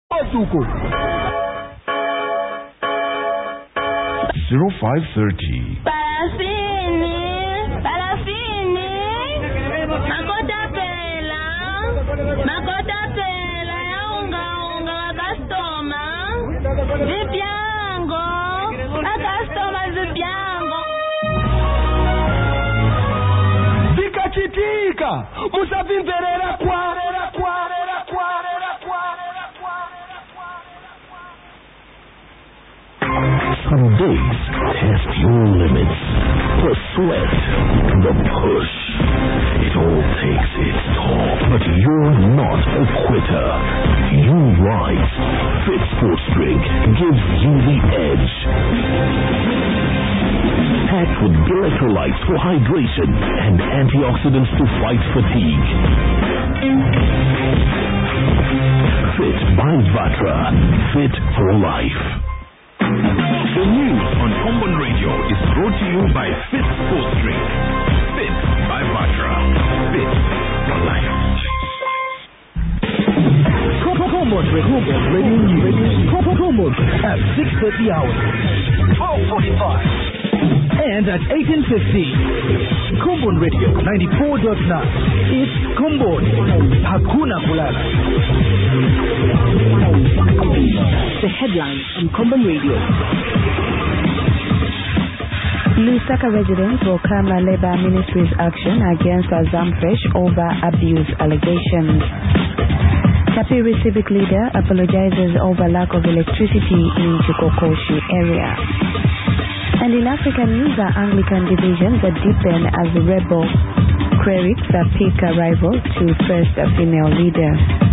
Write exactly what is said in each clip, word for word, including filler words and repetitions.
Ozuko. zero five thirty. Parafini, parafini, makota pela, makota pela ya unga unga wa customer, vipyango, wa customer vipyango. Vikachitika, musavimverera kwa. Some days test your limits. The sweat, the push. It all takes its toll. But you're not a quitter. You rise. Fit Sports Drink gives you the edge. Packed with electrolytes for hydration and antioxidants to fight fatigue. Fit by Vatra. Fit for life. The news on Common Radio is brought to you by Fit Sports Drink. Fit by Vatra. Fit for life. Common Radio News. Common at six thirty hours. twelve forty-five. And at eighteen fifty. Common Radio ninety-four point nine. It's Common. Hakuna Kulala. The headlines on Common Radio. Lusaka residents will welcome a Labour Ministry's action against Azamfresh over abuse allegations. Kapiri civic leader apologizes over lack of electricity in Chikokoshi area. And in African news, the Anglican divisions are deepened as the rebel clerics pick a rival to first a female leader.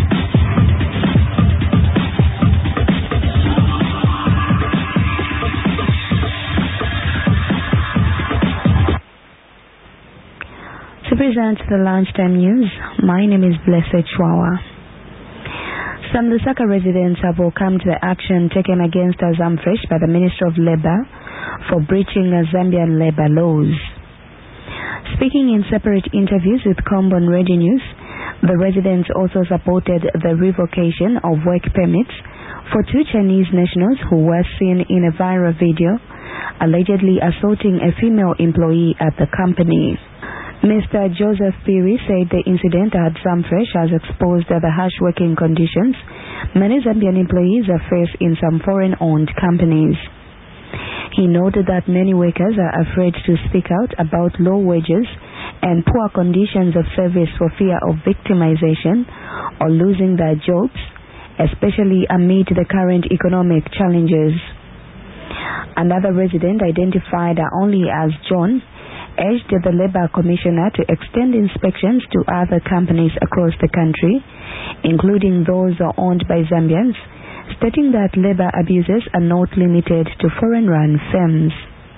To present the lunchtime news, my name is Blessed Chwawa. Some Lusaka residents have welcomed the action taken against Azamfresh by the Minister of Labour for breaching Zambian labour laws. Speaking in separate interviews with Combon Radio News, the residents also supported the revocation of work permits for two Chinese nationals who were seen in a viral video allegedly assaulting a female employee at the company. Mister Joseph Piri said the incident at Zamfresh has exposed the harsh working conditions many Zambian employees are faced in some foreign-owned companies. He noted that many workers are afraid to speak out about low wages and poor conditions of service for fear of victimization or losing their jobs, especially amid the current economic challenges. Another resident, identified only as John, urged the Labour Commissioner to extend inspections to other companies across the country, including those owned by Zambians, stating that labour abuses are not limited to foreign-run firms.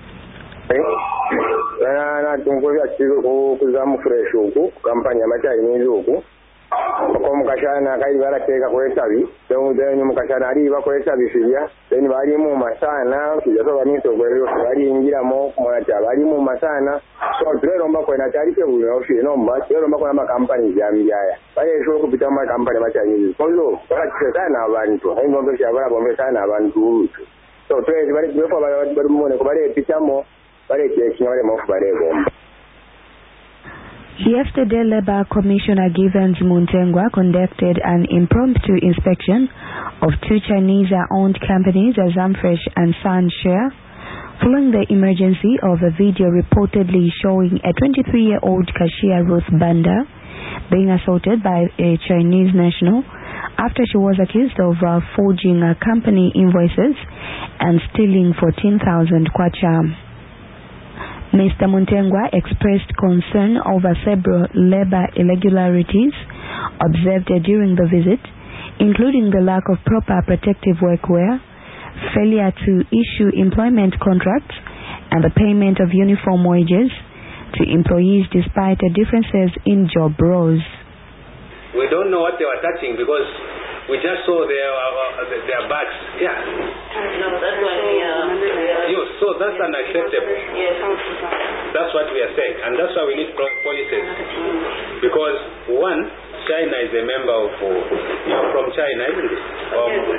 Mukashana kai barateka kwetabi then mukashana ali bakwetabi filya then bali mu masana kijaso bamito kwero bali ingira mo mwata bali mu masana so tureromba kwena tarife buyo ofisi nomba tureromba kwa makampani jambyaya bali esho kupita mu kampani machanyizi kozo bakatsekana abantu ngo ndo shabara bombe sana abantu so turere bali befo bali mone ko bali pitamo bali kinya bali mofu bali bomba. Yesterday, Labour Commissioner Givens Muntengwa conducted an impromptu inspection of two Chinese-owned companies, Azamfresh and Sunshare, following the emergency of a video reportedly showing a twenty-three-year-old cashier Ruth Banda being assaulted by a Chinese national after she was accused of uh, forging uh, company invoices and stealing fourteen thousand kwacha. Mister Muntengwa expressed concern over several labour irregularities observed during the visit, including the lack of proper protective workwear, failure to issue employment contracts, and the payment of uniform wages to employees despite the differences in job roles. We don't know what they were touching because we just saw their uh, their bags. Yeah. No, that's why we are. You, so that's unacceptable. Yes. That's what we are saying, and that's why we need policies. Because one, China is a member of. Uh, you're from China, isn't it? Um,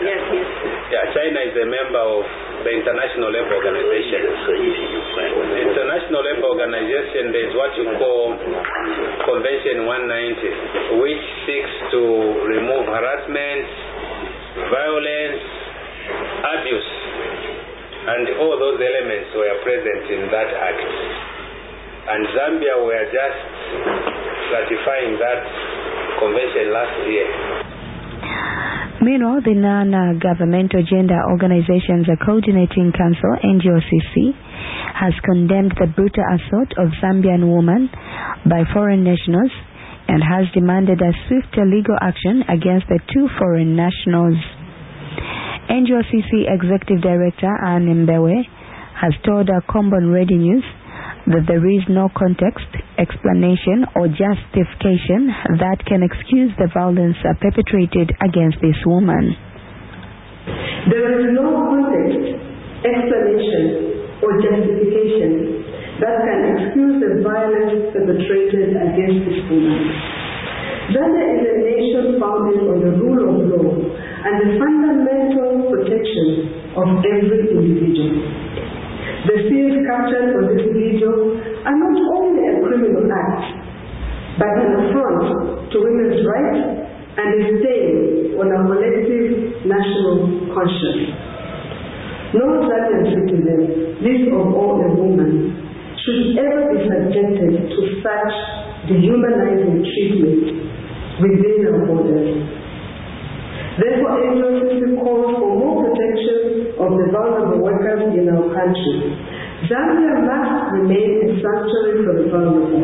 Yes, yes. Yeah, China is a member of the International Labour Organization. The International Labour Organization, there is what you call Convention one ninety, which seeks to remove harassment, violence, abuse, and all those elements were present in that act. And Zambia were just ratifying that convention last year. Meanwhile, the non-governmental Gender Organizations Coordinating Council, N G O C C, has condemned the brutal assault of Zambian women by foreign nationals and has demanded a swift legal action against the two foreign nationals. N G O C C Executive Director Anne Mbewe has told Combon Radio News that there is no context, explanation or justification that can excuse the violence perpetrated against this woman. There is no context, explanation or justification that can excuse the violence perpetrated against this woman. Zambia is a nation founded on the rule of law and the fundamental protection of every individual. The scenes captured on this video are not only a criminal act, but an affront to women's rights and a stain on our collective national conscience. No Zambian citizen, least of all a woman, should ever be subjected to such dehumanizing treatment within our borders. Therefore, N G O C C calls for more protection of the vulnerable workers in our country. Zambia must remain a sanctuary for the vulnerable.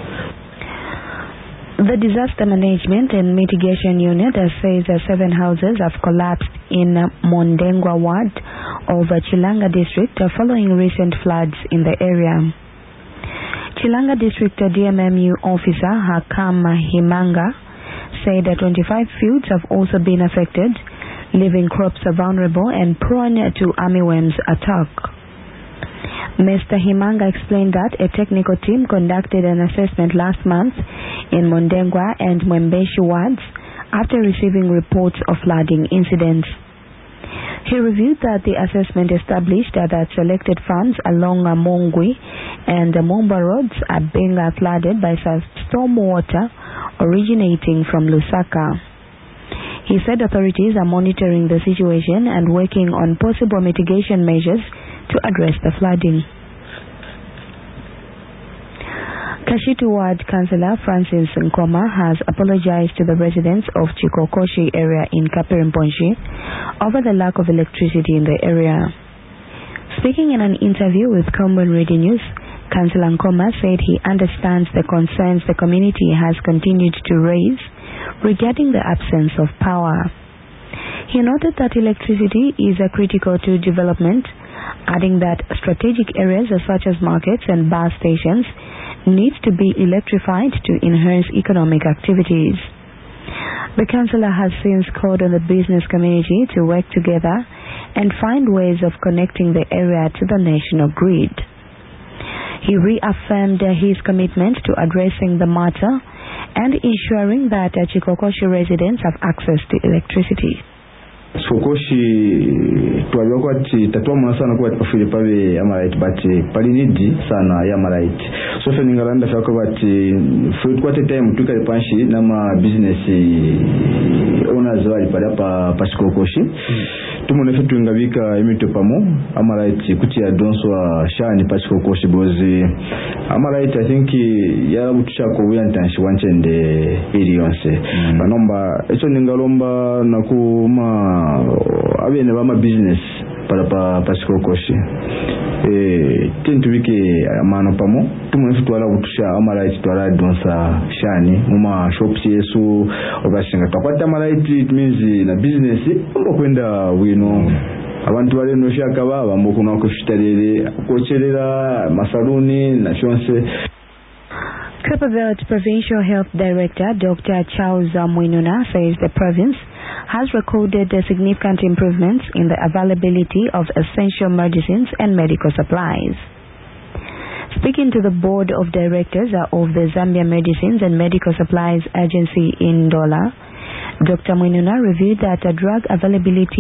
The Disaster Management and Mitigation Unit says that seven houses have collapsed in Mondengwa ward of Chilanga district following recent floods in the area. Chilanga district D M M U officer Hakam Himanga said that twenty-five fields have also been affected, leaving crops vulnerable and prone to armyworms attack. Mister Himanga explained that a technical team conducted an assessment last month in Mondengwa and Mwembeshi wards after receiving reports of flooding incidents. He reviewed that the assessment established that selected farms along Mongwi and Momba roads are being flooded by storm water originating from Lusaka. He said authorities are monitoring the situation and working on possible mitigation measures to address the flooding. Kashitu Ward Councillor Francis Nkoma has apologized to the residents of Chikokoshi area in Kapirimponshi over the lack of electricity in the area. Speaking in an interview with Combon Radio News, Councillor Nkoma said he understands the concerns the community has continued to raise regarding the absence of power. He noted that electricity is a critical to development, adding that strategic areas such as markets and bus stations need to be electrified to enhance economic activities. The councillor has since called on the business community to work together and find ways of connecting the area to the national grid. He reaffirmed his commitment to addressing the matter and ensuring that Chikokoshi residents have access to electricity. Chikokoshi tuwajua kwa ti tatuwa mwana sana kwa tipafili pawe Amaraiti bati palinidi sana ya Amaraiti. So fe ningalanda fya kwa bati fruit kwa te time tuka ipanshi nama business owners wali pala pa pa Chikokoshi. Mm. Tumo nefe tuingabika imito pamo Amaraiti kutia donswa shani pa Chikokoshi bozi Amaraiti I think ya butusha ko wiyantanshi wanchende iliyonse. Mm. Banomba echo ningalomba nakuma abene bama business para pa Chikokoshi eh tintu bike amano pamo tumwe futwala kutusha Amaraiti twala donsa shani muma shops yesu obashinga takwata Amaraiti it means na business mbo kwenda wino abantu bale no shaka baba mbo kuna kufitalele kocherera masaluni na shonse. Cape Verde Provincial Health Director Doctor Charles Mwinuna says the province has recorded significant improvements in the availability of essential medicines and medical supplies. Speaking to the board of directors of the Zambia Medicines and Medical Supplies Agency in Ndola, Doctor Mwinuna revealed that drug availability